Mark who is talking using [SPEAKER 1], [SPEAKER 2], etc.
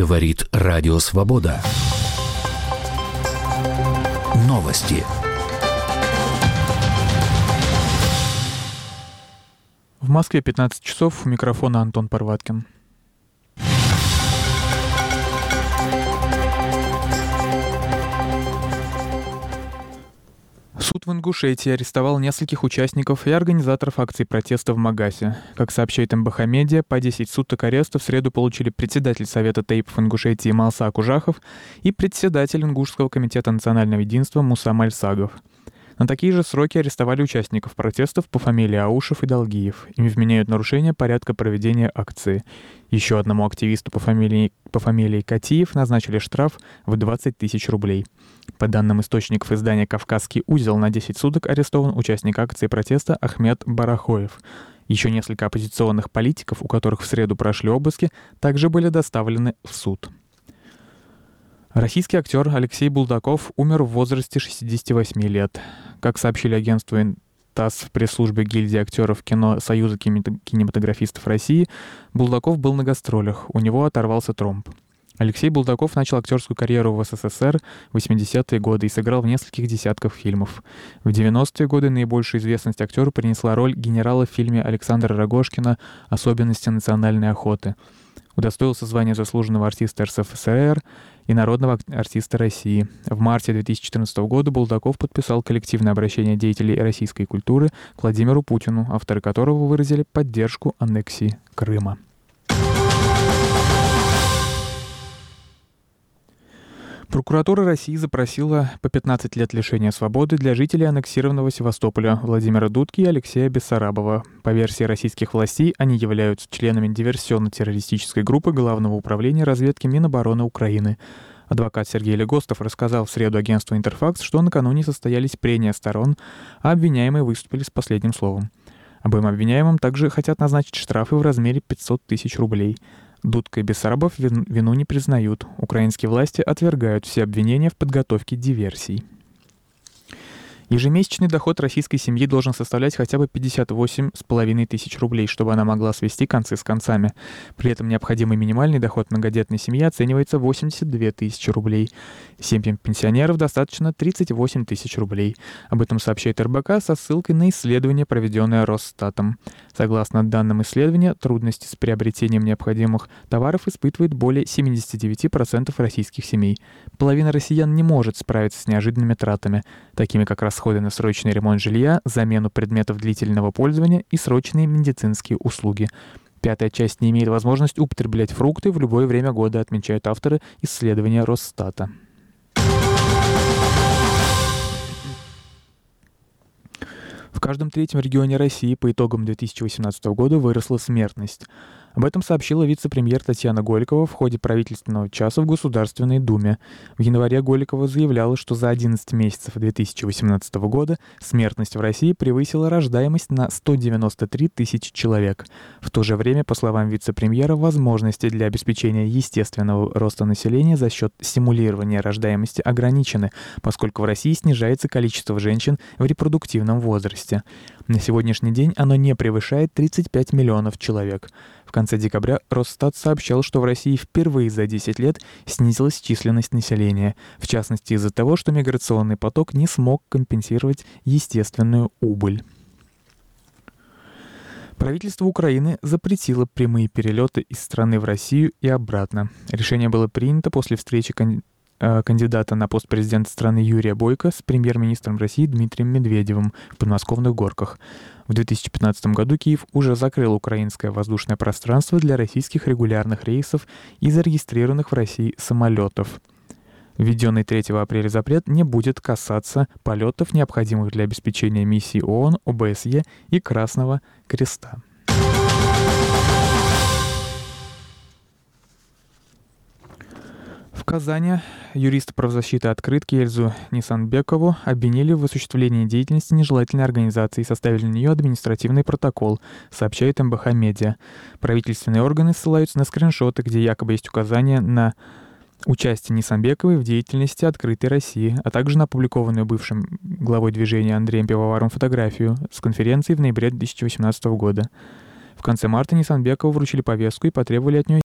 [SPEAKER 1] Говорит Радио Свобода. Новости.
[SPEAKER 2] В Москве 15 часов. У микрофона Антон Парваткин. Суд в Ингушетии арестовал нескольких участников и организаторов акций протеста в Магасе. Как сообщает МБХ Медиа, по 10 суток ареста в среду получили председатель Совета тейпов Ингушетии Малса Акужахов и председатель Ингушского комитета национального единства Муса Мальсагов. На такие же сроки арестовали участников протестов по фамилии Аушев и Долгиев. Им вменяют нарушение порядка проведения акции. Еще одному активисту по фамилии Катиев назначили штраф в 20 тысяч рублей. По данным источников издания «Кавказский узел», на 10 суток арестован участник акции протеста Ахмед Барахоев. Еще несколько оппозиционных политиков, у которых в среду прошли обыски, также были доставлены в суд. Российский актер Алексей Булдаков умер в возрасте 68 лет. Как сообщили агентству ТАСС в пресс-службе гильдии актеров кино Союза кинематографистов России, Булдаков был на гастролях, у него оторвался тромб. Алексей Булдаков начал актерскую карьеру в СССР в 80-е годы и сыграл в нескольких десятках фильмов. В 90-е годы наибольшую известность актеру принесла роль генерала в фильме Александра Рогожкина «Особенности национальной охоты». Удостоился звания заслуженного артиста РСФСР и народного артиста России. В марте 2014 года Булдаков подписал коллективное обращение деятелей российской культуры к Владимиру Путину, авторы которого выразили поддержку аннексии Крыма. Прокуратура России запросила по 15 лет лишения свободы для жителей аннексированного Севастополя Владимира Дудки и Алексея Бессарабова. По версии российских властей, они являются членами диверсионно-террористической группы Главного управления разведки Минобороны Украины. Адвокат Сергей Легостов рассказал в среду агентству «Интерфакс», что накануне состоялись прения сторон, а обвиняемые выступили с последним словом. Обоим обвиняемым также хотят назначить штрафы в размере 500 тысяч рублей. Дудка и Бессарабов вину не признают. Украинские власти отвергают все обвинения в подготовке диверсий. Ежемесячный доход российской семьи должен составлять хотя бы 58,5 тысяч рублей, чтобы она могла свести концы с концами. При этом необходимый минимальный доход многодетной семьи оценивается в 82 тысячи рублей. Семьям пенсионеров достаточно 38 тысяч рублей. Об этом сообщает РБК со ссылкой на исследование, проведенное Росстатом. Согласно данным исследования, трудности с приобретением необходимых товаров испытывает более 79% российских семей. Половина россиян не может справиться с неожиданными тратами, такими как расходы на срочный ремонт жилья, замену предметов длительного пользования и срочные медицинские услуги. Пятая часть не имеет возможности употреблять фрукты в любое время года, отмечают авторы исследования Росстата. В каждом третьем регионе России по итогам 2018 года выросла смертность. Об этом сообщила вице-премьер Татьяна Голикова в ходе правительственного часа в Государственной Думе. В январе Голикова заявляла, что за 11 месяцев 2018 года смертность в России превысила рождаемость на 193 тысячи человек. В то же время, по словам вице-премьера, возможности для обеспечения естественного роста населения за счет стимулирования рождаемости ограничены, поскольку в России снижается количество женщин в репродуктивном возрасте. На сегодняшний день оно не превышает 35 миллионов человек. В конце декабря Росстат сообщал, что в России впервые за 10 лет снизилась численность населения, в частности из-за того, что миграционный поток не смог компенсировать естественную убыль. Правительство Украины запретило прямые перелеты из страны в Россию и обратно. Решение было принято после встречи кандидата на пост президента страны Юрия Бойко с премьер-министром России Дмитрием Медведевым в подмосковных Горках. В 2015 году Киев уже закрыл украинское воздушное пространство для российских регулярных рейсов и зарегистрированных в России самолетов. Введенный 3 апреля запрет не будет касаться полетов, необходимых для обеспечения миссий ООН, ОБСЕ и Красного Креста. В Казани юриста правозащиты «Открытки» Эльзу Нисанбекову обвинили в осуществлении деятельности нежелательной организации и составили на нее административный протокол, сообщает МБХ Медиа. Правительственные органы ссылаются на скриншоты, где якобы есть указания на участие Нисанбековой в деятельности «Открытой России», а также на опубликованную бывшим главой движения Андреем Пивоваром фотографию с конференции в ноябре 2018 года. В конце марта Нисанбекову вручили повестку и потребовали от нее